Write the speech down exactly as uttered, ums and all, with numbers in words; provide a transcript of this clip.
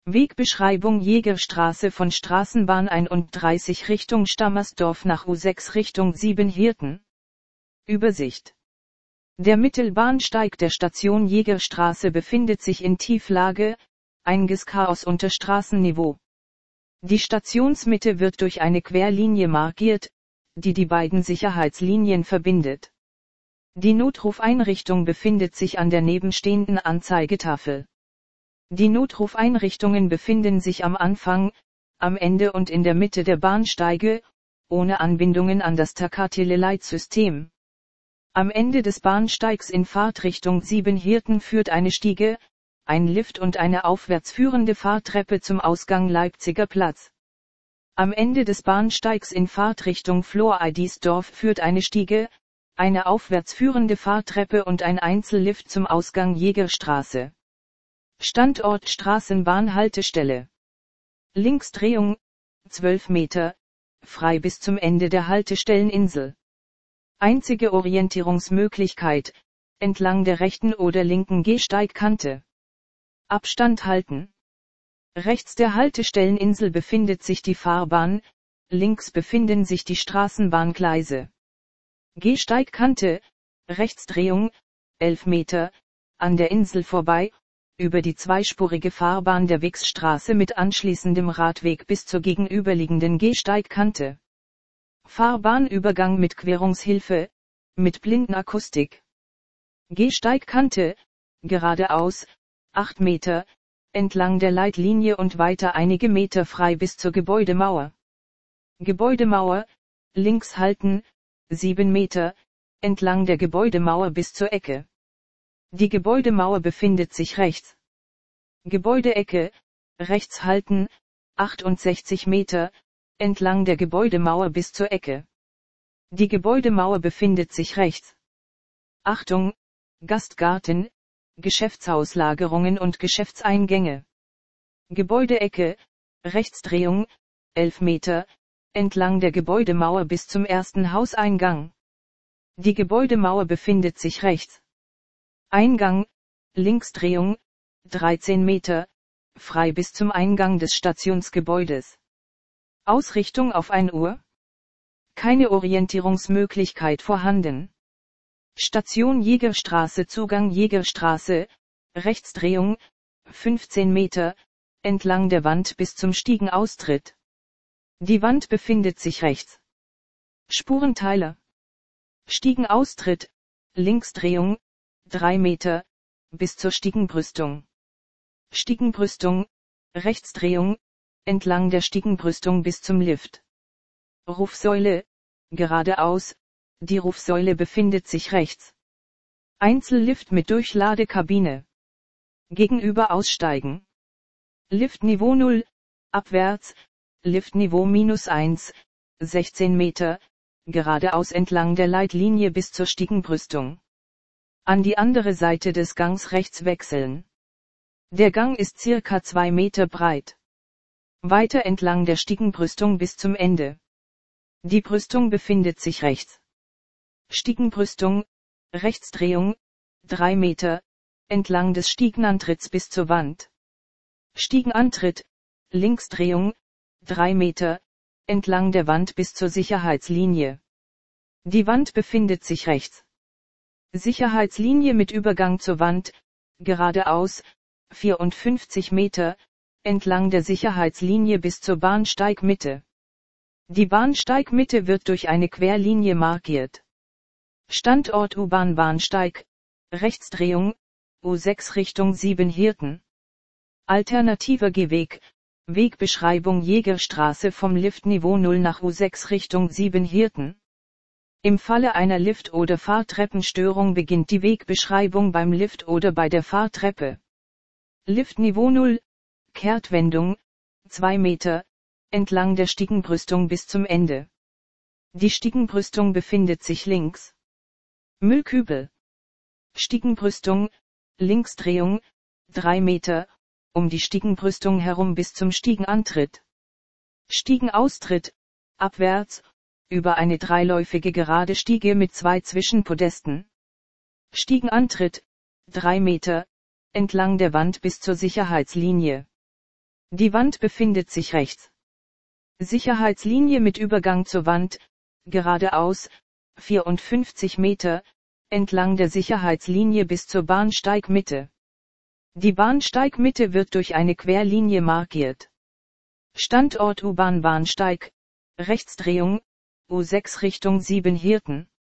Wegbeschreibung Jägerstraße von Straßenbahn einunddreißig Richtung Stammersdorf nach U sechs Richtung Siebenhirten. Übersicht. Der Mittelbahnsteig der Station Jägerstraße befindet sich in Tieflage, einiges Chaos unter Straßenniveau. Die Stationsmitte wird durch eine Querlinie markiert, die die beiden Sicherheitslinien verbindet. Die Notrufeinrichtung befindet sich an der nebenstehenden Anzeigetafel. Die Notrufeinrichtungen befinden sich am Anfang, am Ende und in der Mitte der Bahnsteige, ohne Anbindungen an das Takateleleitsystem. Am Ende des Bahnsteigs in Fahrtrichtung Siebenhirten führt eine Stiege, ein Lift und eine aufwärts führende Fahrtreppe zum Ausgang Leipziger Platz. Am Ende des Bahnsteigs in Fahrtrichtung Floridsdorf führt eine Stiege, eine aufwärts führende Fahrtreppe und ein Einzellift zum Ausgang Jägerstraße. Standort Straßenbahnhaltestelle. Linksdrehung, zwölf Meter, frei bis zum Ende der Haltestelleninsel. Einzige Orientierungsmöglichkeit, entlang der rechten oder linken Gehsteigkante. Abstand halten. Rechts der Haltestelleninsel befindet sich die Fahrbahn, links befinden sich die Straßenbahngleise. Gehsteigkante, Rechtsdrehung, elf Meter, an der Insel vorbei, über die zweispurige Fahrbahn der Wixstraße mit anschließendem Radweg bis zur gegenüberliegenden Gehsteigkante. Fahrbahnübergang mit Querungshilfe, mit Blindenakustik. Gehsteigkante, geradeaus, acht Meter, entlang der Leitlinie und weiter einige Meter frei bis zur Gebäudemauer. Gebäudemauer, links halten, sieben Meter, entlang der Gebäudemauer bis zur Ecke. Die Gebäudemauer befindet sich rechts. Gebäudeecke, rechts halten, achtundsechzig Meter, entlang der Gebäudemauer bis zur Ecke. Die Gebäudemauer befindet sich rechts. Achtung, Gastgarten, Geschäftshauslagerungen und Geschäftseingänge. Gebäudeecke, Rechtsdrehung, elf Meter, entlang der Gebäudemauer bis zum ersten Hauseingang. Die Gebäudemauer befindet sich rechts. Eingang, Linksdrehung, dreizehn Meter, frei bis zum Eingang des Stationsgebäudes. Ausrichtung auf ein Uhr? Keine Orientierungsmöglichkeit vorhanden. Station Jägerstraße Zugang Jägerstraße, Rechtsdrehung, fünfzehn Meter, entlang der Wand bis zum Stiegenaustritt. Die Wand befindet sich rechts. Spurenteiler. Stiegenaustritt, Linksdrehung, drei Meter, bis zur Stiegenbrüstung. Stiegenbrüstung, Rechtsdrehung, entlang der Stiegenbrüstung bis zum Lift. Rufsäule, geradeaus, die Rufsäule befindet sich rechts. Einzellift mit Durchladekabine. Gegenüber aussteigen. Liftniveau null, abwärts, Liftniveau minus eins, sechzehn Meter, geradeaus entlang der Leitlinie bis zur Stiegenbrüstung. An die andere Seite des Gangs rechts wechseln. Der Gang ist circa zwei Meter breit. Weiter entlang der Stiegenbrüstung bis zum Ende. Die Brüstung befindet sich rechts. Stiegenbrüstung, Rechtsdrehung, drei Meter, entlang des Stiegenantritts bis zur Wand. Stiegenantritt, Linksdrehung, drei Meter, entlang der Wand bis zur Sicherheitslinie. Die Wand befindet sich rechts. Sicherheitslinie mit Übergang zur Wand, geradeaus, vierundfünfzig Meter, entlang der Sicherheitslinie bis zur Bahnsteigmitte. Die Bahnsteigmitte wird durch eine Querlinie markiert. Standort U-Bahn-Bahnsteig, Rechtsdrehung, U sechs Richtung Siebenhirten. Alternativer Gehweg, Wegbeschreibung Jägerstraße vom Liftniveau null nach U sechs Richtung Siebenhirten. Im Falle einer Lift- oder Fahrtreppenstörung beginnt die Wegbeschreibung beim Lift oder bei der Fahrtreppe. Liftniveau null, Kehrtwendung, zwei Meter, entlang der Stiegenbrüstung bis zum Ende. Die Stiegenbrüstung befindet sich links. Müllkübel. Stiegenbrüstung, Linksdrehung, drei Meter, um die Stiegenbrüstung herum bis zum Stiegenantritt. Stiegenaustritt, abwärts, über eine dreiläufige gerade Stiege mit zwei Zwischenpodesten. Stiegenantritt, drei Meter, entlang der Wand bis zur Sicherheitslinie. Die Wand befindet sich rechts. Sicherheitslinie mit Übergang zur Wand, geradeaus, vierundfünfzig Meter, entlang der Sicherheitslinie bis zur Bahnsteigmitte. Die Bahnsteigmitte wird durch eine Querlinie markiert. Standort U-Bahn Bahnsteig, Rechtsdrehung, U sechs Richtung Siebenhirten.